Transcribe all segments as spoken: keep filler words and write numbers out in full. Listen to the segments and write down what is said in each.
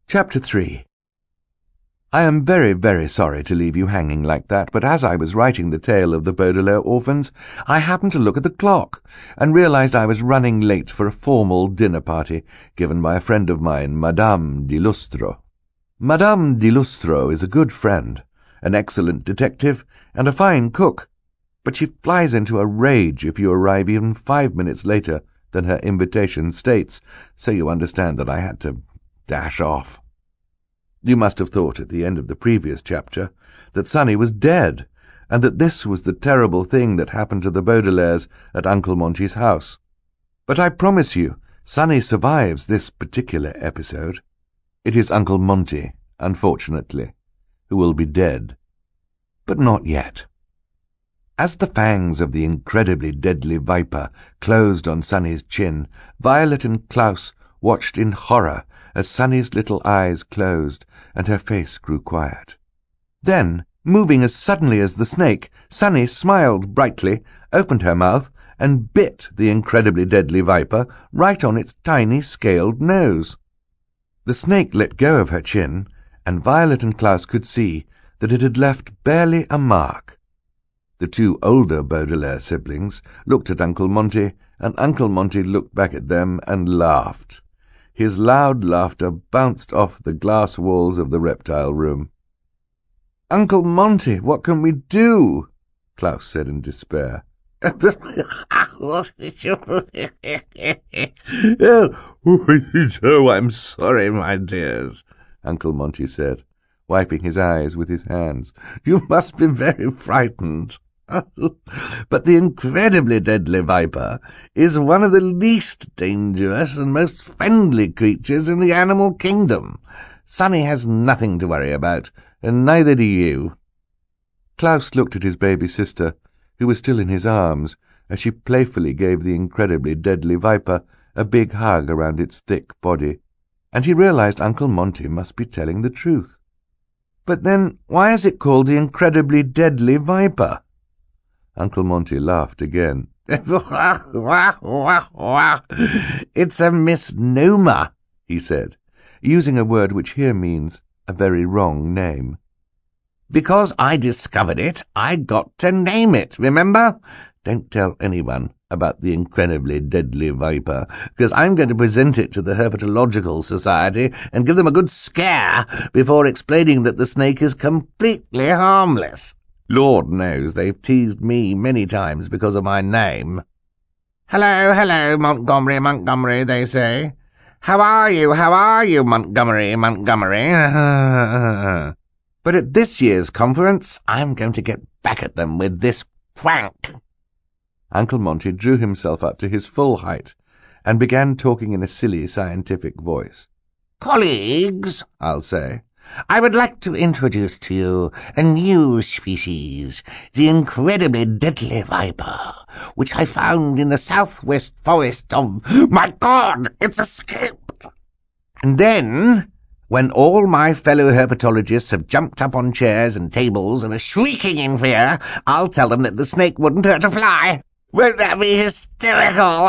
Chapter three. I am very, very sorry to leave you hanging like that, but as I was writing the tale of the Baudelaire orphans, I happened to look at the clock and realized I was running late for a formal dinner party given by a friend of mine, Madame di Lustro. Madame di Lustro is a good friend, an excellent detective, and a fine cook, but she flies into a rage if you arrive even five minutes later than her invitation states, so you understand that I had to dash off. You must have thought at the end of the previous chapter that Sonny was dead, and that this was the terrible thing that happened to the Baudelaires at Uncle Monty's house. But I promise you, Sonny survives this particular episode. It is Uncle Monty, unfortunately, who will be dead. But not yet. As the fangs of the incredibly deadly viper closed on Sonny's chin, Violet and Klaus watched in horror as Sonny's little eyes closed and her face grew quiet. Then, moving as suddenly as the snake, Sonny smiled brightly, opened her mouth, and bit the incredibly deadly viper right on its tiny scaled nose. The snake let go of her chin, and Violet and Klaus could see that it had left barely a mark. The two older Baudelaire siblings looked at Uncle Monty, and Uncle Monty looked back at them and laughed. His loud laughter bounced off the glass walls of the reptile room. "Uncle Monty, what can we do?" Klaus said in despair. oh, oh, I'm sorry, my dears, Uncle Monty said, wiping his eyes with his hands. "You must be very frightened. But the incredibly deadly viper is one of the least dangerous and most friendly creatures in the animal kingdom. Sonny has nothing to worry about, and neither do you." Klaus looked at his baby sister, who was still in his arms, as she playfully gave the incredibly deadly viper a big hug around its thick body, and he realized Uncle Monty must be telling the truth. "But then why is it called the incredibly deadly viper?" Uncle Monty laughed again. "It's a misnomer," he said, using a word which here means a very wrong name. "Because I discovered it, I got to name it, remember? Don't tell anyone about the incredibly deadly viper, because I'm going to present it to the Herpetological Society and give them a good scare before explaining that the snake is completely harmless. Lord knows they've teased me many times because of my name. 'Hello, hello, Montgomery, Montgomery,' they say. 'How are you, how are you, Montgomery, Montgomery?' But at this year's conference, I'm going to get back at them with this prank." Uncle Monty drew himself up to his full height and began talking in a silly scientific voice. "Colleagues," I'll say, "I would like to introduce to you a new species, the incredibly deadly viper, which I found in the southwest forest of... My God, it's escaped!" And then, when all my fellow herpetologists have jumped up on chairs and tables and are shrieking in fear, I'll tell them that the snake wouldn't hurt a fly. Won't that be hysterical?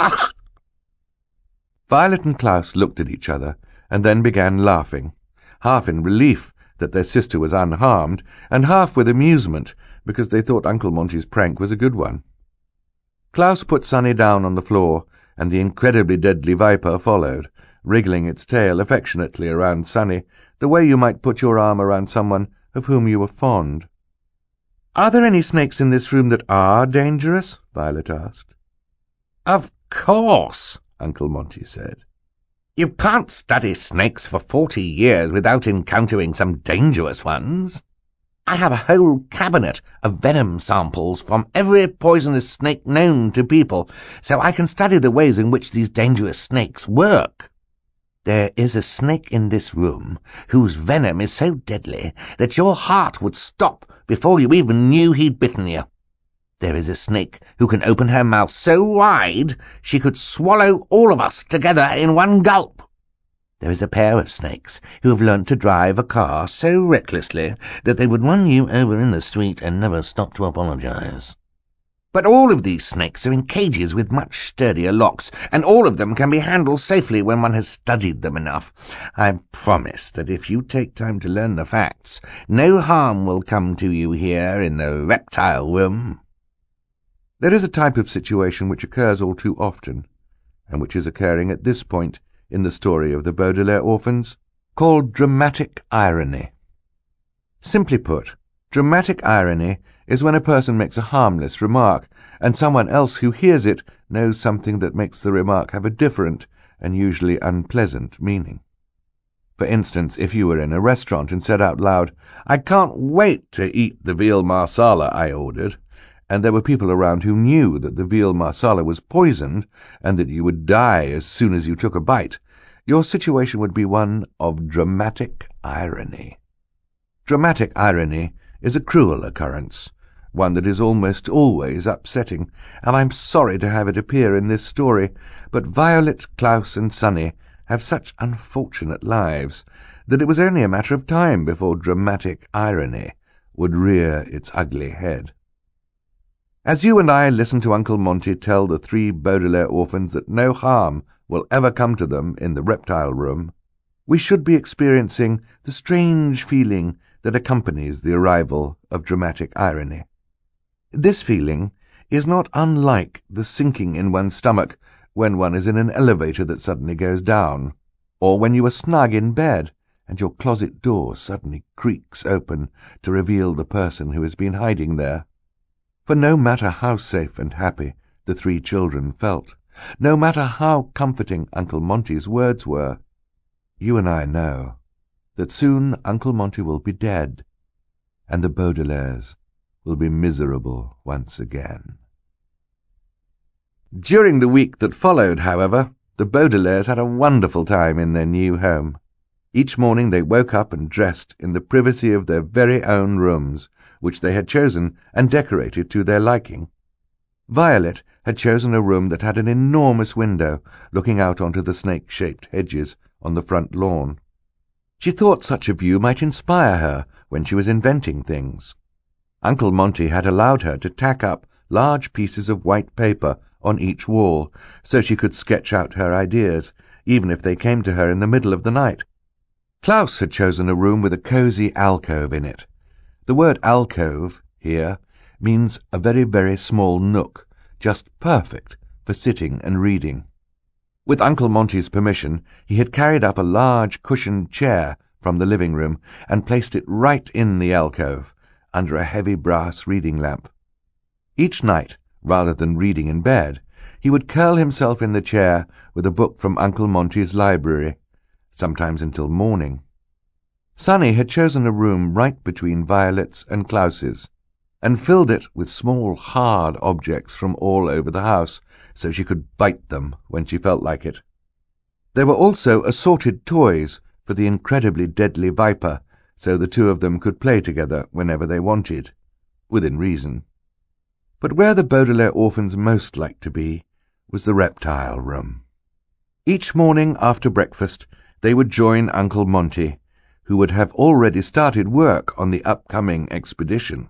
Violet and Klaus looked at each other and then began laughing, half in relief that their sister was unharmed, and half with amusement because they thought Uncle Monty's prank was a good one. Klaus put Sonny down on the floor, and the incredibly deadly viper followed, wriggling its tail affectionately around Sonny, the way you might put your arm around someone of whom you were fond. "Are there any snakes in this room that are dangerous?" Violet asked. "Of course," Uncle Monty said. "You can't study snakes for forty years without encountering some dangerous ones. I have a whole cabinet of venom samples from every poisonous snake known to people, so I can study the ways in which these dangerous snakes work. There is a snake in this room whose venom is so deadly that your heart would stop before you even knew he'd bitten you. There is a snake who can open her mouth so wide she could swallow all of us together in one gulp. There is a pair of snakes who have learnt to drive a car so recklessly that they would run you over in the street and never stop to apologize. But all of these snakes are in cages with much sturdier locks, and all of them can be handled safely when one has studied them enough. I promise that if you take time to learn the facts, no harm will come to you here in the reptile room." There is a type of situation which occurs all too often, and which is occurring at this point in the story of the Baudelaire orphans, called dramatic irony. Simply put, dramatic irony is when a person makes a harmless remark, and someone else who hears it knows something that makes the remark have a different and usually unpleasant meaning. For instance, if you were in a restaurant and said out loud, "I can't wait to eat the veal marsala I ordered," and there were people around who knew that the veal marsala was poisoned and that you would die as soon as you took a bite, your situation would be one of dramatic irony. Dramatic irony is a cruel occurrence, one that is almost always upsetting, and I'm sorry to have it appear in this story, but Violet, Klaus, and Sunny have such unfortunate lives that it was only a matter of time before dramatic irony would rear its ugly head. As you and I listen to Uncle Monty tell the three Baudelaire orphans that no harm will ever come to them in the reptile room, we should be experiencing the strange feeling that accompanies the arrival of dramatic irony. This feeling is not unlike the sinking in one's stomach when one is in an elevator that suddenly goes down, or when you are snug in bed and your closet door suddenly creaks open to reveal the person who has been hiding there. For no matter how safe and happy the three children felt, no matter how comforting Uncle Monty's words were, you and I know that soon Uncle Monty will be dead, and the Baudelaires will be miserable once again. During the week that followed, however, the Baudelaires had a wonderful time in their new home. Each morning they woke up and dressed in the privacy of their very own rooms, which they had chosen and decorated to their liking. Violet had chosen a room that had an enormous window looking out onto the snake-shaped hedges on the front lawn. She thought such a view might inspire her when she was inventing things. Uncle Monty had allowed her to tack up large pieces of white paper on each wall so she could sketch out her ideas, even if they came to her in the middle of the night. Klaus had chosen a room with a cosy alcove in it. The word alcove, here, means a very, very small nook, just perfect for sitting and reading. With Uncle Monty's permission, he had carried up a large cushioned chair from the living room and placed it right in the alcove, under a heavy brass reading lamp. Each night, rather than reading in bed, he would curl himself in the chair with a book from Uncle Monty's library, sometimes until morning. Sunny had chosen a room right between Violet's and Klaus's, and filled it with small, hard objects from all over the house, so she could bite them when she felt like it. There were also assorted toys for the incredibly deadly viper, so the two of them could play together whenever they wanted, within reason. But where the Baudelaire orphans most liked to be was the reptile room. Each morning after breakfast they would join Uncle Monty, who would have already started work on the upcoming expedition.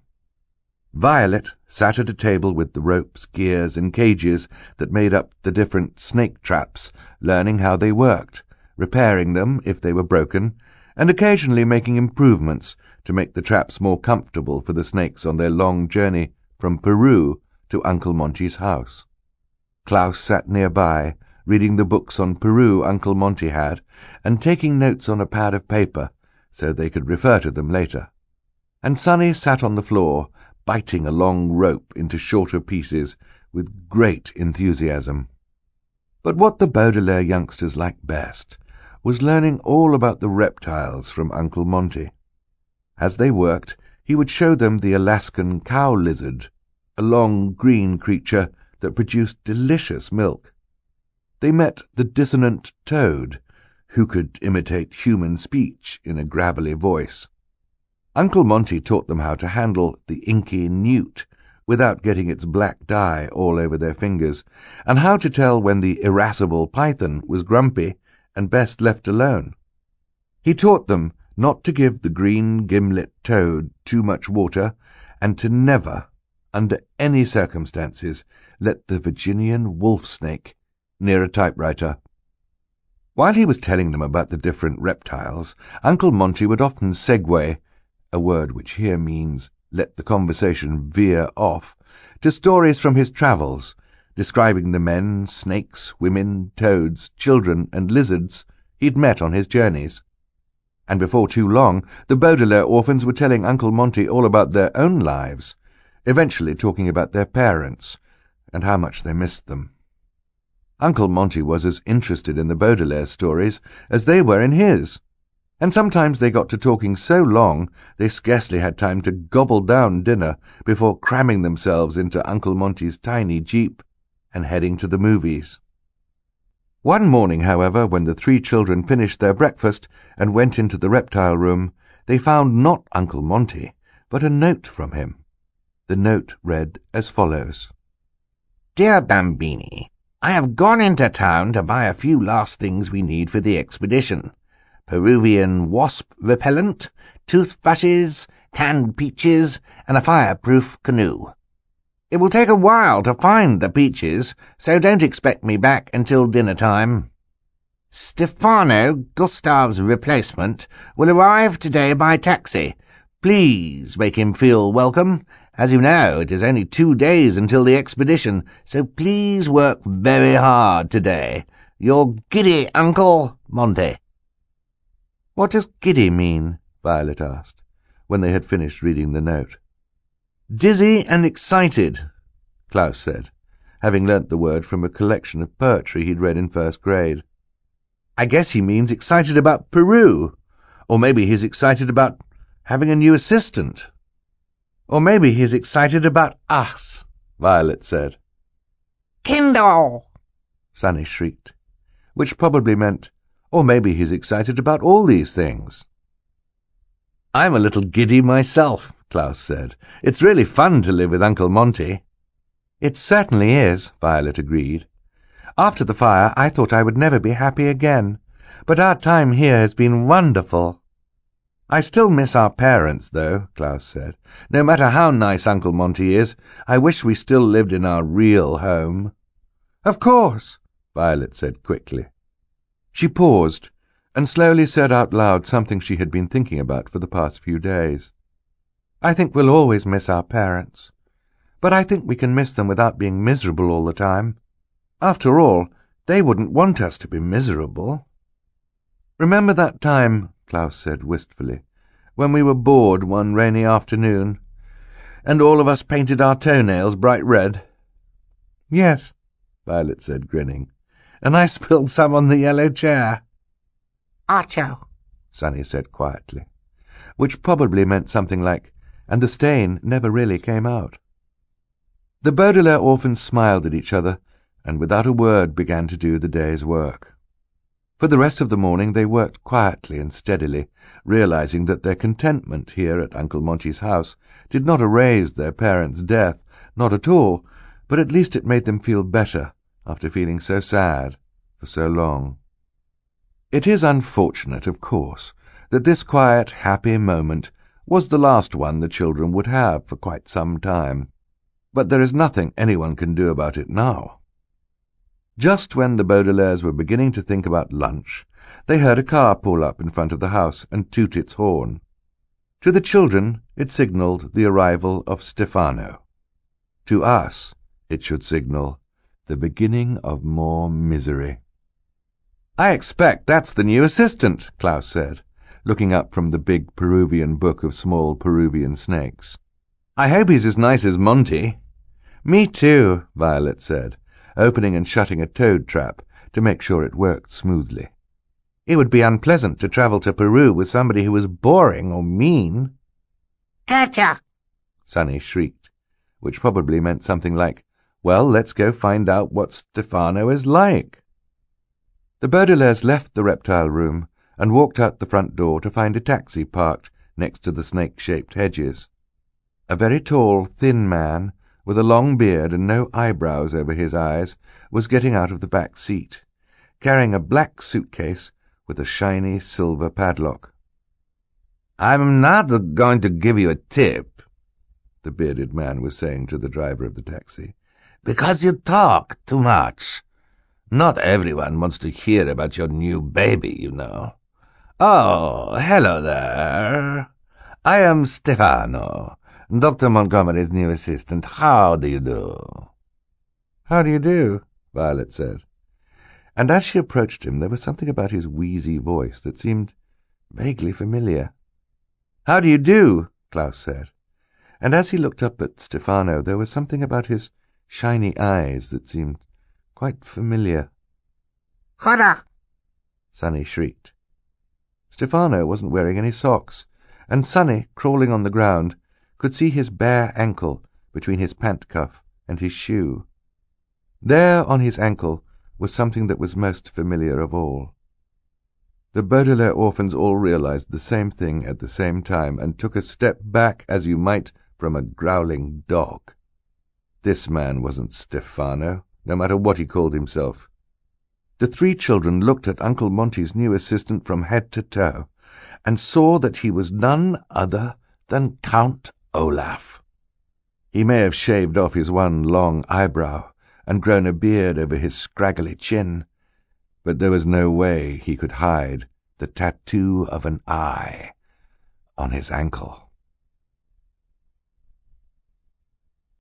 Violet sat at a table with the ropes, gears, and cages that made up the different snake traps, learning how they worked, repairing them if they were broken, and occasionally making improvements to make the traps more comfortable for the snakes on their long journey from Peru to Uncle Monty's house. Klaus sat nearby, reading the books on Peru Uncle Monty had, and taking notes on a pad of paper so they could refer to them later. And Sunny sat on the floor, biting a long rope into shorter pieces with great enthusiasm. But what the Baudelaire youngsters liked best was learning all about the reptiles from Uncle Monty. As they worked, he would show them the Alaskan cow lizard, a long green creature that produced delicious milk. They met the dissonant toad, who could imitate human speech in a gravelly voice. Uncle Monty taught them how to handle the inky newt without getting its black dye all over their fingers, and how to tell when the irascible python was grumpy and best left alone. He taught them not to give the green gimlet toad too much water, and to never, under any circumstances, let the Virginian wolf snake near a typewriter. While he was telling them about the different reptiles, Uncle Monty would often segue, a word which here means let the conversation veer off, to stories from his travels, describing the men, snakes, women, toads, children, and lizards he'd met on his journeys. And before too long, the Baudelaire orphans were telling Uncle Monty all about their own lives, eventually talking about their parents and how much they missed them. Uncle Monty was as interested in the Baudelaire stories as they were in his, and sometimes they got to talking so long they scarcely had time to gobble down dinner before cramming themselves into Uncle Monty's tiny jeep and heading to the movies. One morning, however, when the three children finished their breakfast and went into the reptile room, they found not Uncle Monty, but a note from him. The note read as follows. Dear Bambini, I have gone into town to buy a few last things we need for the expedition. Peruvian wasp repellent, toothbrushes, canned peaches, and a fireproof canoe. It will take a while to find the peaches, so don't expect me back until dinner time. Stefano, Gustav's replacement, will arrive today by taxi. Please make him feel welcome. As you know, it is only two days until the expedition, so please work very hard today. Your giddy Uncle Monty. What does giddy mean? Violet asked, when they had finished reading the note. Dizzy and excited, Klaus said, having learnt the word from a collection of poetry he'd read in first grade. I guess he means excited about Peru, or maybe he's excited about having a new assistant. Or maybe he's excited about us, Violet said. Kindle! Sunny shrieked, which probably meant, or maybe he's excited about all these things. I'm a little giddy myself, Klaus said. It's really fun to live with Uncle Monty. It certainly is, Violet agreed. After the fire, I thought I would never be happy again, but our time here has been wonderful. I still miss our parents, though, Klaus said. No matter how nice Uncle Monty is, I wish we still lived in our real home. Of course, Violet said quickly. She paused and slowly said out loud something she had been thinking about for the past few days. I think we'll always miss our parents, but I think we can miss them without being miserable all the time. After all, they wouldn't want us to be miserable. Remember that time, Klaus said wistfully, when we were bored one rainy afternoon, and all of us painted our toenails bright red? Yes, Violet said, grinning, and I spilled some on the yellow chair. Acho, Sunny said quietly, which probably meant something like, and the stain never really came out. The Baudelaire orphans smiled at each other, and without a word began to do the day's work. For the rest of the morning they worked quietly and steadily, realizing that their contentment here at Uncle Monty's house did not erase their parents' death, not at all, but at least it made them feel better after feeling so sad for so long. It is unfortunate, of course, that this quiet, happy moment was the last one the children would have for quite some time, but there is nothing anyone can do about it now. Just when the Baudelaires were beginning to think about lunch, they heard a car pull up in front of the house and toot its horn. To the children it signalled the arrival of Stefano. To us it should signal the beginning of more misery. I expect that's the new assistant, Klaus said, looking up from the big Peruvian book of small Peruvian snakes. I hope he's as nice as Monty. Me too, Violet said, opening and shutting a toad trap to make sure it worked smoothly. It would be unpleasant to travel to Peru with somebody who was boring or mean. Gotcha! Sunny shrieked, which probably meant something like, well, let's go find out what Stefano is like. The Baudelaires left the reptile room and walked out the front door to find a taxi parked next to the snake-shaped hedges. A very tall, thin man, with a long beard and no eyebrows over his eyes, was getting out of the back seat, carrying a black suitcase with a shiny silver padlock. "I'm not going to give you a tip," the bearded man was saying to the driver of the taxi. "Because you talk too much. Not everyone wants to hear about your new baby, you know. Oh, hello there. I am Stefano, Doctor Montgomery's new assistant. How do you do?" "How do you do?" Violet said. And as she approached him, there was something about his wheezy voice that seemed vaguely familiar. "How do you do?" Klaus said. And as he looked up at Stefano, there was something about his shiny eyes that seemed quite familiar. "Hurrah!" Sonny shrieked. Stefano wasn't wearing any socks, and Sonny, crawling on the ground, could see his bare ankle between his pant cuff and his shoe. There on his ankle was something that was most familiar of all. The Baudelaire orphans all realized the same thing at the same time and took a step back as you might from a growling dog. This man wasn't Stefano, no matter what he called himself. The three children looked at Uncle Monty's new assistant from head to toe and saw that he was none other than Count Olaf. He may have shaved off his one long eyebrow and grown a beard over his scraggly chin, but there was no way he could hide the tattoo of an eye on his ankle.